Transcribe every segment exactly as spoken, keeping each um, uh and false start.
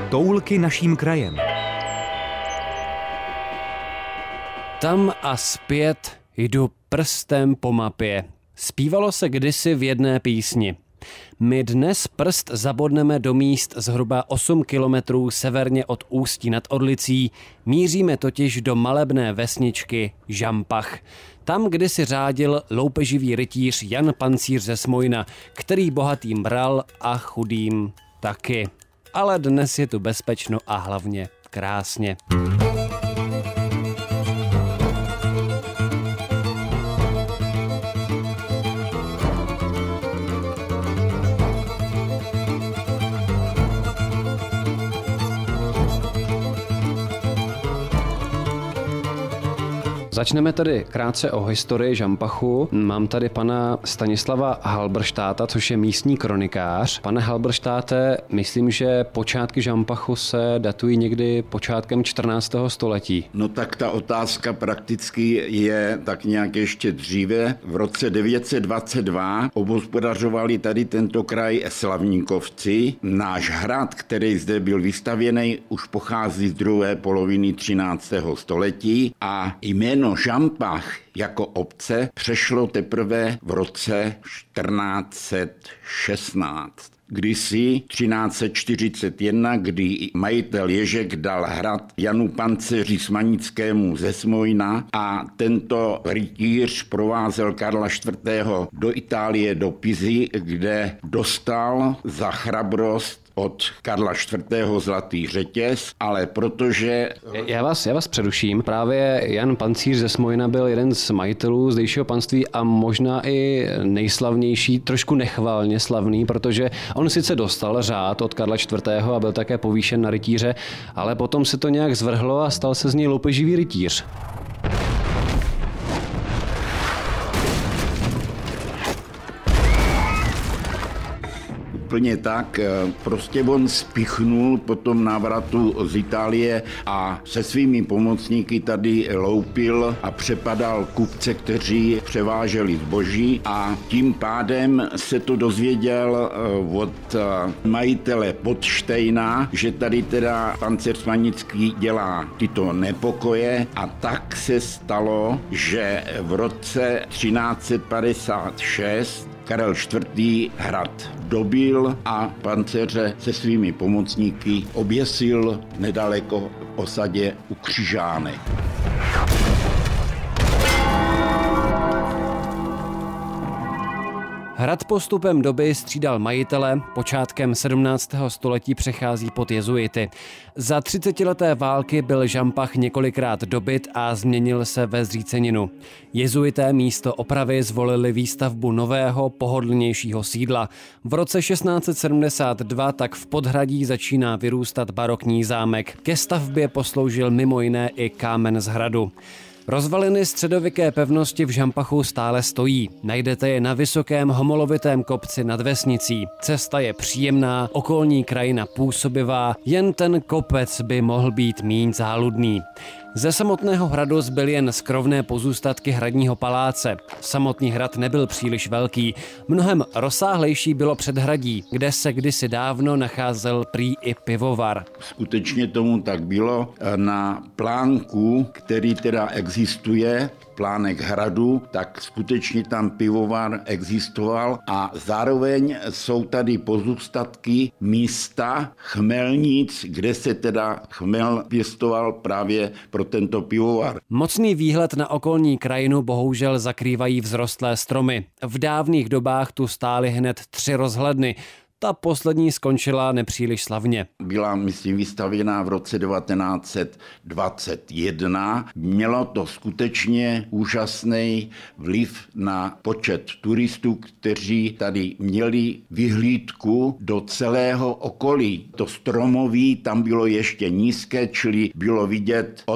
Toulky naším krajem. Tam a zpět jdu prstem po mapě. Zpívalo se kdysi v jedné písni. My dnes prst zabodneme do míst zhruba osm kilometrů severně od Ústí nad Orlicí, míříme totiž do malebné vesničky Žampach. Tam kdysi řádil loupeživý rytíř Jan Pancíř ze Smojna, který bohatým bral a chudým taky. Ale dnes je tu bezpečno a hlavně krásně. Začneme tedy krátce o historii Žampachu. Mám tady pana Stanislava Halberštáta, což je místní kronikář. Pane Halberštáte, myslím, že počátky Žampachu se datují někdy počátkem čtrnáctého století. No tak ta otázka prakticky je tak nějak ještě dříve. V roce devět set dvacet dva obhospodařovali tady tento kraj Slavníkovci. Náš hrad, který zde byl vystavěný, už pochází z druhé poloviny třináctého století a jméno Žampach jako obce přešlo teprve v roce čtrnáct set šestnáct. Kdysi třináct set čtyřicet jedna, kdy majitel Ježek dal hrad Janu Pancéři Smanickému ze Smojna a tento rytíř provázel Karla čtvrtého do Itálie, do Pizy, kde dostal za chrabrost od Karla čtvrtého zlatý řetěz, ale protože... Já vás, já vás přeruším. Právě Jan Pancíř ze Smojna byl jeden z majitelů zdejšího panství a možná i nejslavnější, trošku nechvalně slavný, protože on sice dostal řád od Karla čtvrtého a byl také povýšen na rytíře, ale potom se to nějak zvrhlo a stal se z něj loupeživý rytíř. Úplně tak, prostě on spichnul po tom návratu z Itálie a se svými pomocníky tady loupil a přepadal kupce, kteří převáželi zboží a tím pádem se to dozvěděl od majitele Podštejna, že tady teda Pancéř Smanický dělá tyto nepokoje a tak se stalo, že v roce třináct set padesát šest Karel čtvrtý hrad dobil a pancéře se svými pomocníky oběsil nedaleko osadě u Křižánek. Hrad postupem doby střídal majitele, počátkem sedmnáctého století přechází pod jezuity. Za třicetileté války byl Žampach několikrát dobyt a změnil se ve zříceninu. Jezuité místo opravy zvolili výstavbu nového, pohodlnějšího sídla. V roce šestnáct set sedmdesát dva tak v podhradí začíná vyrůstat barokní zámek. Ke stavbě posloužil mimo jiné i kámen z hradu. Rozvaliny středověké pevnosti v Žampachu stále stojí. Najdete je na vysokém homolovitém kopci nad vesnicí. Cesta je příjemná, okolní krajina působivá, jen ten kopec by mohl být míň záludný. Ze samotného hradu zbyly jen skrovné pozůstatky hradního paláce. Samotný hrad nebyl příliš velký. Mnohem rozsáhlejší bylo předhradí, kde se kdysi dávno nacházel prý i pivovar. Skutečně tomu tak bylo. Na plánku, který teda existuje, plánek hradu, tak skutečně tam pivovar existoval a zároveň jsou tady pozůstatky místa chmelnic, kde se teda chmel pěstoval právě pro tento pivovar. Mocný výhled na okolní krajinu bohužel zakrývají vzrostlé stromy. V dávných dobách tu stály hned tři rozhledny. Ta poslední skončila nepříliš slavně. Byla, myslím, vystavěná v roce devatenáct set dvacet jedna. Mělo to skutečně úžasný vliv na počet turistů, kteří tady měli vyhlídku do celého okolí. To stromoví tam bylo ještě nízké, čili bylo vidět od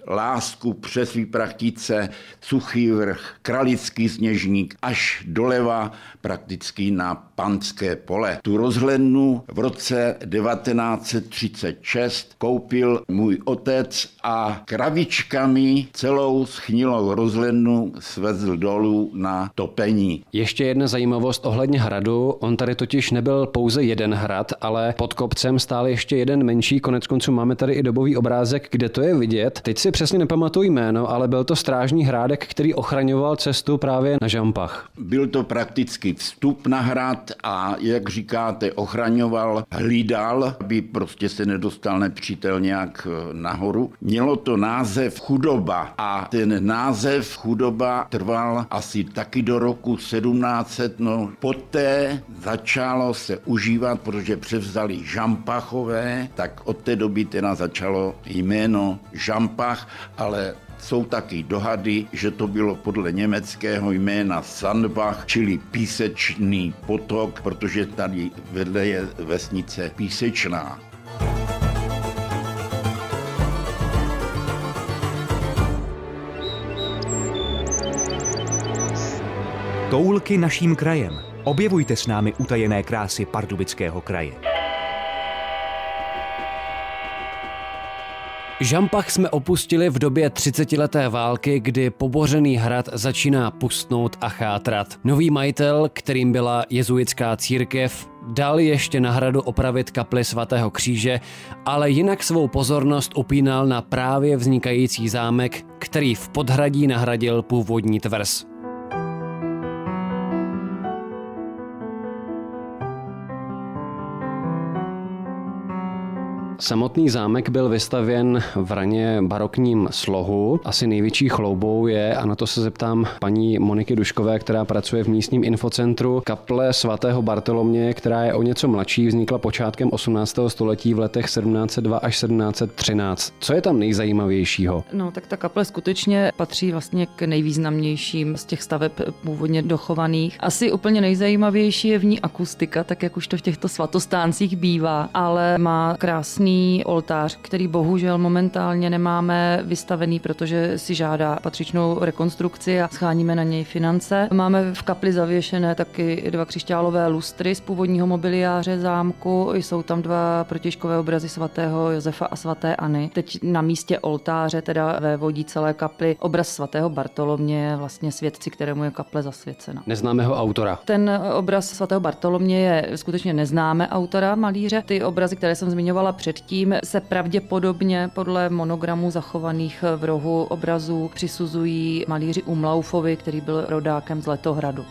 Lásku přes Výprachtice, Suchý Vrch, Kralický Sněžník až doleva prakticky na Panské pole. Tu rozhlednu v roce devatenáct set třicet šest koupil můj otec a kravičkami celou schnilou rozhlednu svezl dolů na topení. Ještě jedna zajímavost ohledně hradu. On tady totiž nebyl pouze jeden hrad, ale pod kopcem stál ještě jeden menší. Koneckonců máme tady i dobový obrázek, kde to je vidět. Teď si přesně nepamatuji jméno, ale byl to strážní hrádek, který ochraňoval cestu právě na Žampach. Byl to prakticky vstup na hrad a, jak říkáte, ochraňoval, hlídal, aby prostě se nedostal nepřítel nějak nahoru. Mělo to název Chudoba a ten název Chudoba trval asi taky do roku sedmnáct set. No, poté začalo se užívat, protože převzali Žampachové, tak od té doby teda začalo jméno Žampach, ale jsou taky dohady, že to bylo podle německého jména Sandbach, čili písečný potok, protože tady vedle je vesnice Písečná. Toulky naším krajem. Objevujte s námi utajené krásy Pardubického kraje. Žampach jsme opustili v době třicetileté války, kdy pobořený hrad začíná pustnout a chátrat. Nový majitel, kterým byla jezuitská církev, dal ještě na hradu opravit kapli svatého kříže, ale jinak svou pozornost upínal na právě vznikající zámek, který v podhradí nahradil původní tvrz. Samotný zámek byl vystavěn v raně barokním slohu. Asi největší chloubou je, a na to se zeptám paní Moniky Duškové, která pracuje v místním infocentru, kaple svatého Bartoloměje, která je o něco mladší, vznikla počátkem osmnáctého století v letech sedmnáct set dva až sedmnáct set třináct. Co je tam nejzajímavějšího? No, tak ta kaple skutečně patří vlastně k nejvýznamnějším z těch staveb původně dochovaných. Asi úplně nejzajímavější je v ní akustika, tak jak už to v těchto svatostáncích bývá, ale má krásný oltář, který bohužel momentálně nemáme vystavený, protože si žádá patřičnou rekonstrukci a scháníme na něj finance. Máme v kapli zavěšené taky dva křišťálové lustry z původního mobiliáře zámku. Jsou tam dva protějškové obrazy svatého Josefa a svaté Anny. Teď na místě oltáře, teda ve vodí celé kapli, obraz svatého Bartoloměje, vlastně světci, kterému je kaple zasvěcena. Neznámého autora. Ten obraz svatého Bartoloměje je skutečně neznáme autora, malíře. Ty obrazy, které jsem zmiňovala před tím, se pravděpodobně podle monogramů zachovaných v rohu obrazů přisuzují malíři Umlaufovi, který byl rodákem z Letohradu.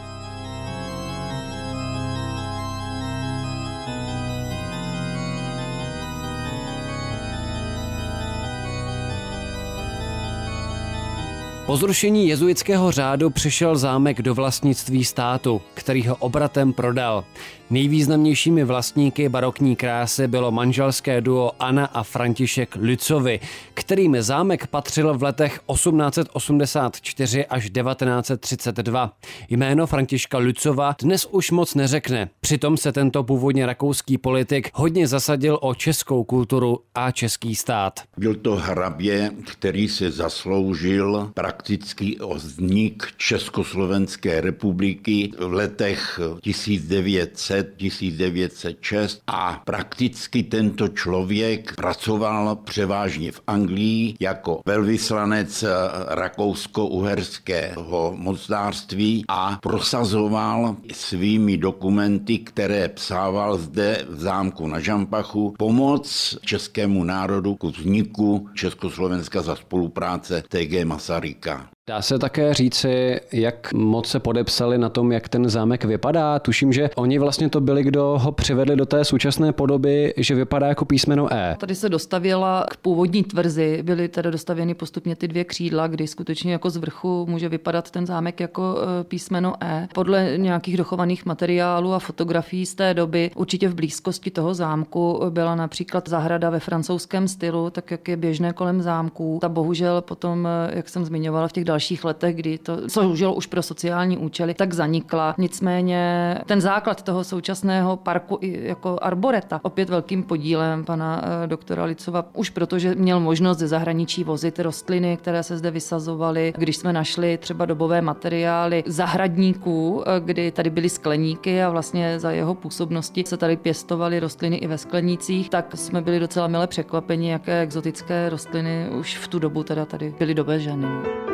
Po zrušení jezuitského řádu přišel zámek do vlastnictví státu, který ho obratem prodal. Nejvýznamnějšími vlastníky barokní krásy bylo manželské duo Anna a František Lützovi, kterým zámek patřil v letech osmnáct set osmdesát čtyři až devatenáct set třicet dva. Jméno Františka Lützova dnes už moc neřekne. Přitom se tento původně rakouský politik hodně zasadil o českou kulturu a český stát. Byl to hrabě, který se zasloužil prakticky o vznik Československé republiky v letech tisíc devět set tisíc devět set šest a prakticky tento člověk pracoval převážně v Anglii jako velvyslanec rakousko-uherského mocnářství a prosazoval svými dokumenty, které psával zde v zámku na Žampachu, pomoc českému národu k vzniku Československa za spolupráce T G Masaryka. Dá se také říci, jak moc se podepsali na tom, jak ten zámek vypadá. Tuším, že oni vlastně to byli, kdo ho přivedli do té současné podoby, že vypadá jako písmeno E. Tady se dostavěla k původní tvrzi, byly tedy dostavěny postupně ty dvě křídla, kdy skutečně jako z vrchu může vypadat ten zámek jako písmeno E. Podle nějakých dochovaných materiálů a fotografií z té doby určitě v blízkosti toho zámku byla například zahrada ve francouzském stylu, tak jak je běžné kolem zámků. Ta bohužel potom, jak jsem zmiňovala, v těch dalších dalších letech, kdy to sloužilo už pro sociální účely, tak zanikla. Nicméně ten základ toho současného parku i jako arboreta, opět velkým podílem pana doktora Licova, už protože měl možnost ze zahraničí vozit rostliny, které se zde vysazovaly. Když jsme našli třeba dobové materiály zahradníků, kdy tady byly skleníky a vlastně za jeho působnosti se tady pěstovaly rostliny i ve sklenících, tak jsme byli docela mile překvapeni, jaké exotické rostliny už v tu dobu teda tady byly doveženy.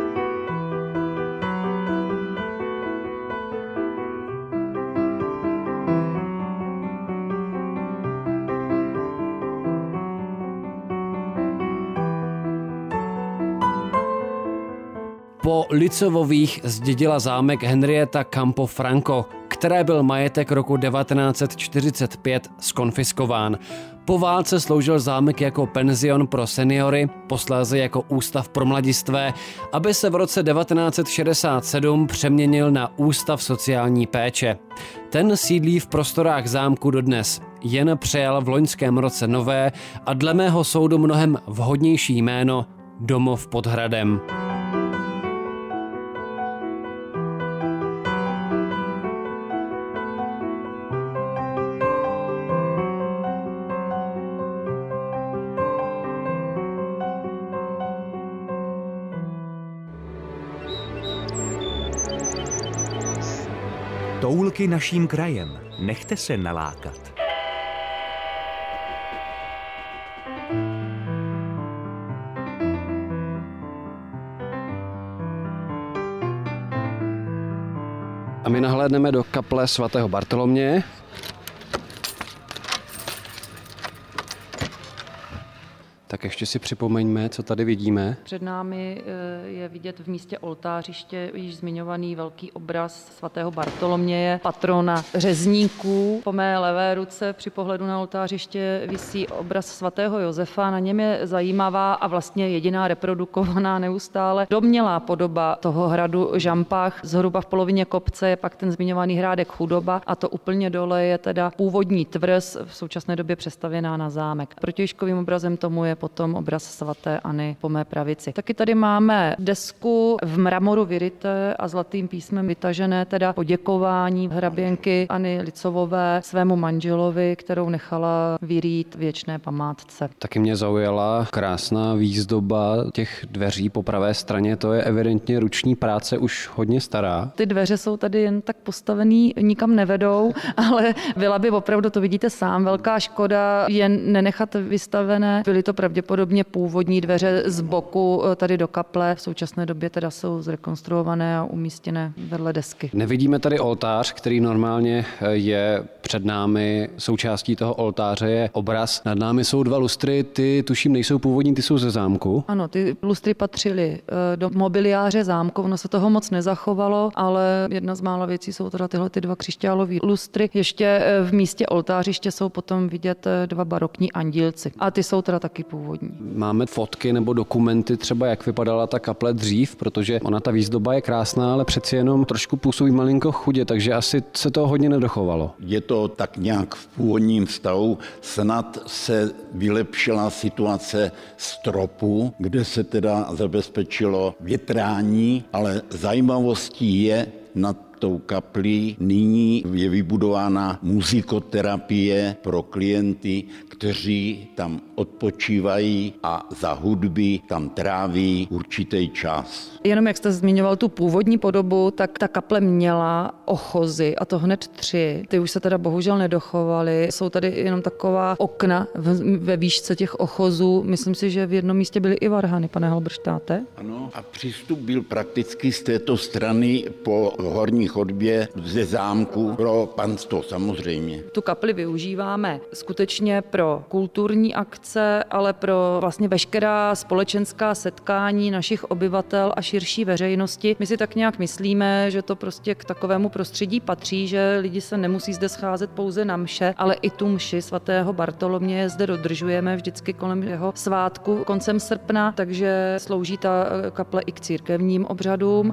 Po Licovových zdědila zámek Henrietta Campofranco, které byl majetek roku devatenáct set čtyřicet pět zkonfiskován. Po válce sloužil zámek jako penzion pro seniory, posléze jako ústav pro mladistvé, aby se v roce devatenáct set šedesát sedm přeměnil na ústav sociální péče. Ten sídlí v prostorách zámku dodnes. Jen přejal v loňském roce nové a dle mého soudu mnohem vhodnější jméno Domov pod hradem. Toulky naším krajem. Nechte se nalákat. A my nahlédneme do kaple svatého Bartoloměje. Tak ještě si připomeňme, co tady vidíme. Před námi je vidět v místě oltářiště již zmiňovaný velký obraz svatého Bartoloměje, patrona řezníků. Po mé levé ruce při pohledu na oltářiště visí obraz svatého Josefa. Na něm je zajímavá a vlastně jediná reprodukovaná neustále domnělá podoba toho hradu Žampach. Zhruba v polovině kopce je pak ten zmiňovaný hrádek Chudoba a to úplně dole je teda původní tvrz, v současné době přestavěná na zámek. Protějškovým obrazem tomu je potom obraz svaté Anny po mé pravici. Taky tady máme desku v mramoru vyryté a zlatým písmem vytažené, teda poděkování hraběnky Anny Licovové svému manželovi, kterou nechala vyrýt věčné památce. Taky mě zaujala krásná výzdoba těch dveří po pravé straně, to je evidentně ruční práce už hodně stará. Ty dveře jsou tady jen tak postavený, nikam nevedou, ale byla by opravdu, to vidíte sám, velká škoda jen nenechat vystavené. Byly to pravděpodobně původní dveře z boku tady do kaple. V současné době teda jsou zrekonstruované a umístěné vedle desky. Nevidíme tady oltář, který normálně je před námi. Součástí toho oltáře je obraz. Nad námi jsou dva lustry, ty tuším nejsou původní, ty jsou ze zámku. Ano, ty lustry patřily do mobiliáře zámku, ono se toho moc nezachovalo, ale jedna z mála věcí jsou teda tyhle ty dva křišťálové lustry. Ještě v místě oltářiště jsou potom vidět dva barokní andílci a ty jsou teda taky původní. Máme fotky nebo dokumenty třeba, jak vypadala ta kaple dřív, protože ona ta výzdoba je krásná, ale přeci jenom trošku působí malinko chudě, takže asi se toho hodně nedochovalo. Je to tak nějak v původním stavu, snad se vylepšila situace stropu, kde se teda zabezpečilo větrání, ale zajímavostí je nad tou kaplí nyní je vybudována muzikoterapie pro klienty, kteří tam odpočívají a za hudby tam tráví určitý čas. Jenom jak jste zmiňoval tu původní podobu, tak ta kaple měla ochozy a to hned tři. Ty už se teda bohužel nedochovaly. Jsou tady jenom taková okna ve výšce těch ochozů. Myslím si, že v jednom místě byly i varhany, pane Halberštáte. Ano, a přístup byl prakticky z této strany po horní chodbě ze zámku pro panstvo samozřejmě. Tu kapli využíváme skutečně pro kulturní akce, ale pro vlastně veškerá společenská setkání našich obyvatel a širší veřejnosti. My si tak nějak myslíme, že to prostě k takovému prostředí patří, že lidi se nemusí zde scházet pouze na mše, ale i tu mši svatého Bartoloměje zde dodržujeme vždycky kolem jeho svátku koncem srpna, takže slouží ta kaple i k církevním obřadům.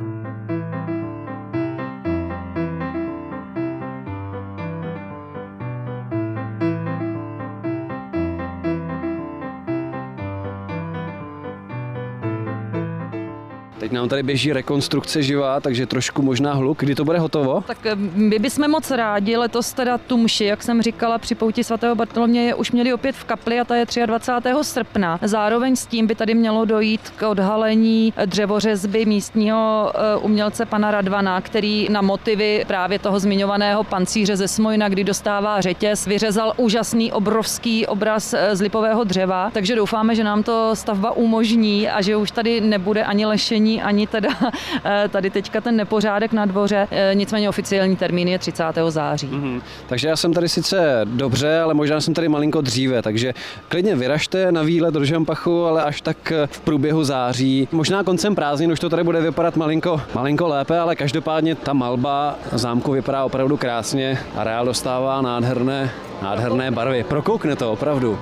Teď nám tady běží rekonstrukce živá, takže trošku možná hluk. Kdy to bude hotovo? Tak my bychom moc rádi, letos teda tu mši, jak jsem říkala, při pouti svatého Bartoloměje už měli opět v kapli a ta je dvacátého třetího srpna. Zároveň s tím by tady mělo dojít k odhalení dřevořezby místního umělce pana Radvana, který na motivy právě toho zmiňovaného pancíře ze Smojna, kdy dostává řetěz, vyřezal úžasný obrovský obraz z lipového dřeva, takže doufáme, že nám to stavba umožní a že už tady nebude ani lešení, ani teda tady teďka ten nepořádek na dvoře. Nicméně oficiální termín je třicátého září. Mm-hmm. Takže já jsem tady sice dobře, ale možná jsem tady malinko dříve, takže klidně vyražte na výlet do Žampachu, ale až tak v průběhu září. Možná koncem prázdnin už to tady bude vypadat malinko, malinko lépe, ale každopádně ta malba zámku vypadá opravdu krásně a reál dostává nádherné, nádherné barvy. Prokoukne to opravdu.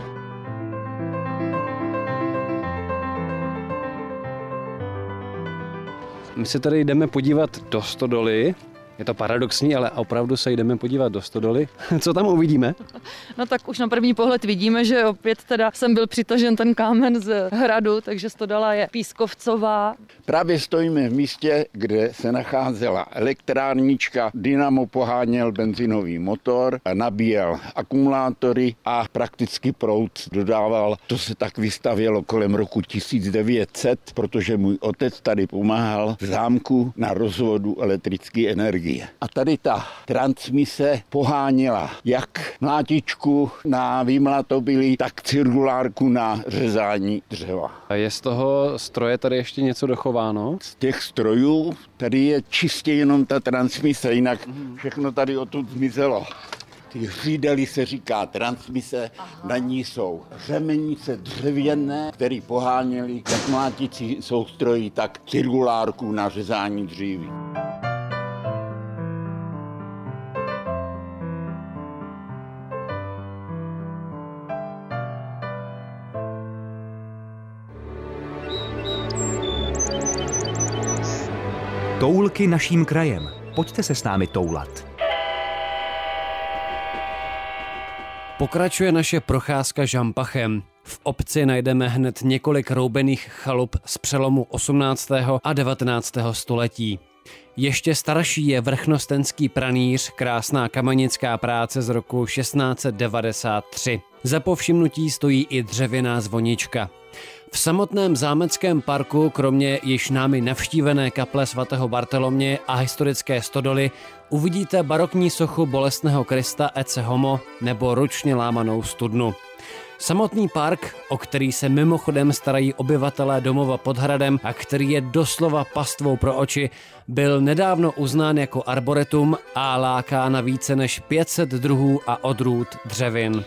My se tady jdeme podívat do stodoly. Je to paradoxní, ale opravdu se jdeme podívat do stodoly. Co tam uvidíme? No tak už na první pohled vidíme, že opět teda jsem byl přitažen ten kámen z hradu, takže stodola je pískovcová. Právě stojíme v místě, kde se nacházela elektrárnička, dynamo poháněl benzinový motor, nabíjel akumulátory a prakticky proud dodával. To se tak vystavělo kolem roku tisíc devět set, protože můj otec tady pomáhal v zámku na rozvodu elektrické energie. A tady ta transmise poháněla jak mlátičku na výmlatobily, tak cirkulárku na řezání dřeva. A je z toho stroje tady ještě něco dochováno? Z těch strojů tady je čistě jenom ta transmise, jinak všechno tady odtud zmizelo. Ty řídely se říká transmise, na ní jsou řemenice dřevěné, které poháněly jak mlátící soustrojí, tak cirkulárku na řezání dříví. Toulky naším krajem. Pojďte se s námi toulat. Pokračuje naše procházka Žampachem. V obci najdeme hned několik roubených chalup z přelomu osmnáctého a devatenáctého století. Ještě starší je vrchnostenský pranýř, krásná kamenická práce z roku šestnáct set devadesát tři. Za povšimnutí stojí i dřevěná zvonička. V samotném zámeckém parku, kromě již námi navštívené kaple svatého Bartoloměje a historické stodoly, uvidíte barokní sochu bolestného Krista Ecce Homo nebo ručně lámanou studnu. Samotný park, o který se mimochodem starají obyvatelé domova pod hradem a který je doslova pastvou pro oči, byl nedávno uznán jako arboretum a láká na více než pět set druhů a odrůd dřevin.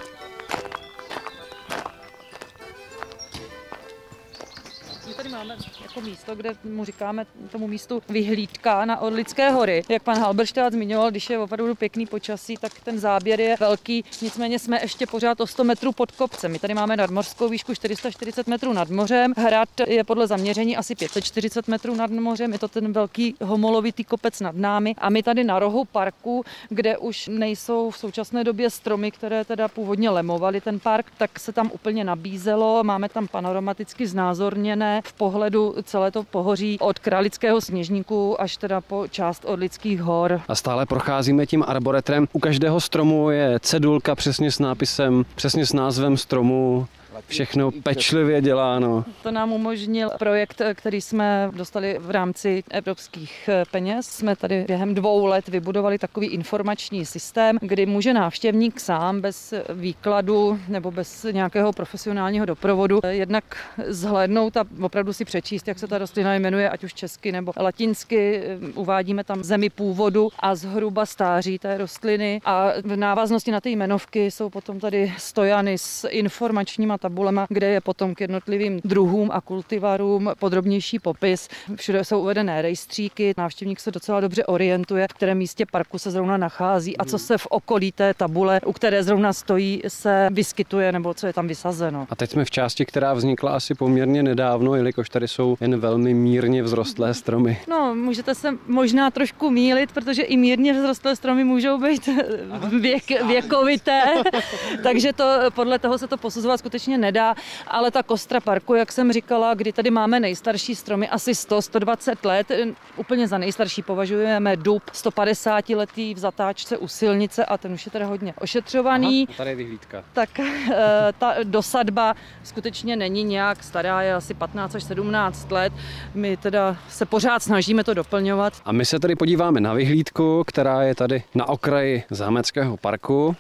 Jako místo, kde mu říkáme tomu místu vyhlídka na Orlické hory. Jak pan Halberštát zmiňoval, když je opravdu pěkný počasí, tak ten záběr je velký. Nicméně jsme ještě pořád o sto metrů pod kopcem. My tady máme nadmořskou výšku čtyři sta čtyřicet metrů nad mořem. Hrad je podle zaměření asi pět set čtyřicet metrů nad mořem. Je to ten velký homolovitý kopec nad námi. A my tady na rohu parku, kde už nejsou v současné době stromy, které teda původně lemovaly ten park, tak se tam úplně nabízelo. Máme tam panoramaticky znázorněné v pohledu celé to pohoří od Králického Sněžníku až teda po část Orlických hor. A stále procházíme tím arboretrem. U každého stromu je cedulka přesně s nápisem, přesně s názvem stromu. Všechno pečlivě děláno. To nám umožnil projekt, který jsme dostali v rámci evropských peněz. Jsme tady během dvou let vybudovali takový informační systém, kdy může návštěvník sám bez výkladu nebo bez nějakého profesionálního doprovodu jednak zhlédnout a opravdu si přečíst, jak se ta rostlina jmenuje, ať už česky nebo latinsky. Uvádíme tam zemi původu a zhruba stáří té rostliny. A v návaznosti na ty jmenovky jsou potom tady stojany s informačníma tabulema, kde je potom k jednotlivým druhům a kultivarům podrobnější popis. Všude jsou uvedené rejstříky, návštěvník se docela dobře orientuje, v kterém místě parku se zrovna nachází a co se v okolí té tabule, u které zrovna stojí, se vyskytuje nebo co je tam vysazeno. A teď jsme v části, která vznikla asi poměrně nedávno, jelikož tady jsou jen velmi mírně vzrostlé stromy. No, můžete se možná trošku mýlit, protože i mírně vzrostlé stromy můžou být věk, věkovité, takže to, podle toho se to posuzovat skutečně skutečně nedá, ale ta kostra parku, jak jsem říkala, kdy tady máme nejstarší stromy, asi sto, sto dvacet let, úplně za nejstarší považujeme dub sto padesát letý v zatáčce u silnice a ten už je teda hodně ošetřovaný. Aha, tady je vyhlídka. Tak ta dosadba skutečně není nějak stará, je asi patnáct až sedmnáct let. My teda se pořád snažíme to doplňovat. A my se tady podíváme na vyhlídku, která je tady na okraji zámeckého parku.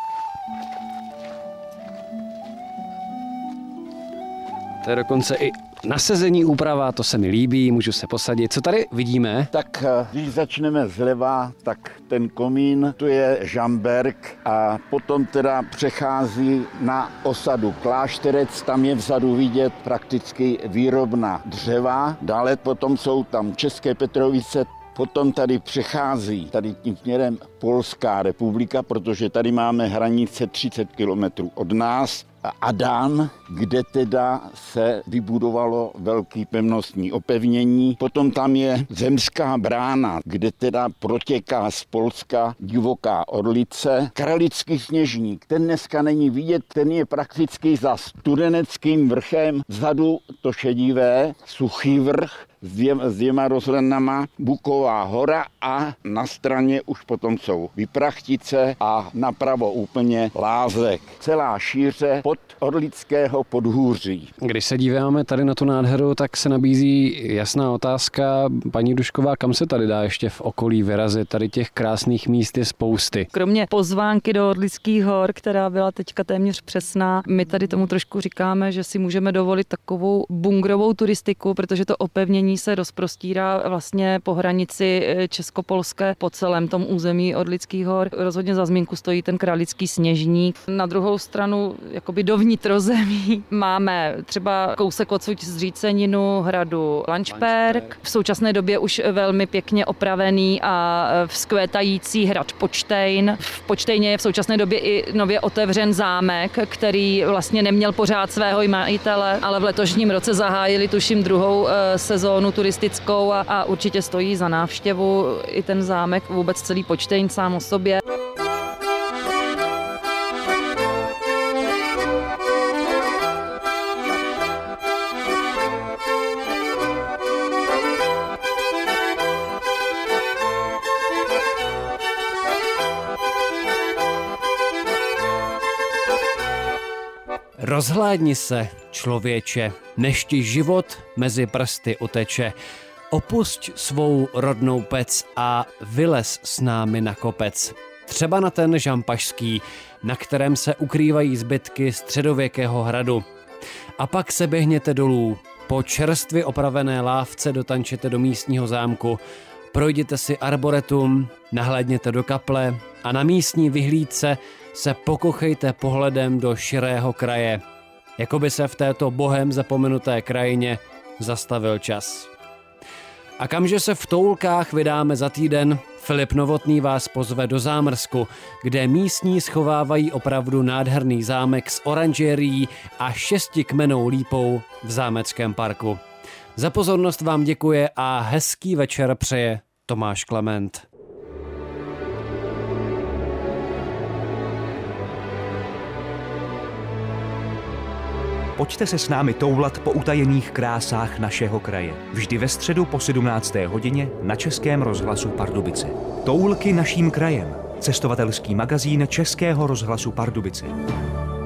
To je dokonce i nasazení úprava, to se mi líbí, můžu se posadit. Co tady vidíme? Tak když začneme zleva, tak ten komín, to je Žamberk a potom teda přechází na osadu Klášterec, tam je vzadu vidět prakticky výrobna dřeva, dále potom jsou tam České Petrovice, potom tady přechází tady tím směrem Polská republika, protože tady máme hranice třicet kilometrů od nás. Adán, kde teda se vybudovalo velký pevnostní opevnění. Potom tam je Zemská brána, kde teda protěká z Polska divoká Orlice. Kralický Sněžník, ten dneska není vidět, ten je prakticky za Studeneckým vrchem. Vzadu to šedivé, Suchý vrch s dvěma, s dvěma rozhlednama, Buková hora a na straně už potom jsou Vyprachtice a napravo úplně Lázek. Celá šíře pod Orlického podhůří. Když se díváme tady na tu nádheru, tak se nabízí jasná otázka, paní Dušková, kam se tady dá ještě v okolí vyrazit? Tady těch krásných míst je spousty. Kromě pozvánky do Orlických hor, která byla teďka téměř přesná, my tady tomu trošku říkáme, že si můžeme dovolit takovou bungrovou turistiku, protože to opevnění se rozprostírá vlastně po hranici českopolské po celém tom území Orlických hor. Rozhodně za zmínku stojí ten Kralický Sněžník. Na druhou stranu, jakoby do vnitrozemí, máme třeba kousek odsud Zříceninu, hradu Lančberg. V současné době už velmi pěkně opravený a vzkvétající hrad Počtejn. V Počtejně je v současné době i nově otevřen zámek, který vlastně neměl pořád svého majitele, ale v letošním roce zahájili tuším druhou sezónu turistickou a, a určitě stojí za návštěvu i ten zámek, vůbec celý Počtejn sám o sobě. Rozhlédni se, člověče, než ti život mezi prsty uteče. Opusť svou rodnou pec a vylez s námi na kopec. Třeba na ten Žampašský, na kterém se ukrývají zbytky středověkého hradu. A pak se běhněte dolů. Po čerstvě opravené lávce dotančete do místního zámku. Projděte si arboretum, nahlédněte do kaple a na místní vyhlídce se pokochejte pohledem do širého kraje. Jakoby se v této bohem zapomenuté krajině zastavil čas. A kamže se v Toulkách vydáme za týden, Filip Novotný vás pozve do Zámrsku, kde místní schovávají opravdu nádherný zámek s oranžerií a šestikmennou lípou v zámeckém parku. Za pozornost vám děkuje a hezký večer přeje Tomáš Klement. Pojďte se s námi toulat po utajených krásách našeho kraje. Vždy ve středu po sedmnácté hodině na Českém rozhlasu Pardubice. Toulky naším krajem. Cestovatelský magazín Českého rozhlasu Pardubice.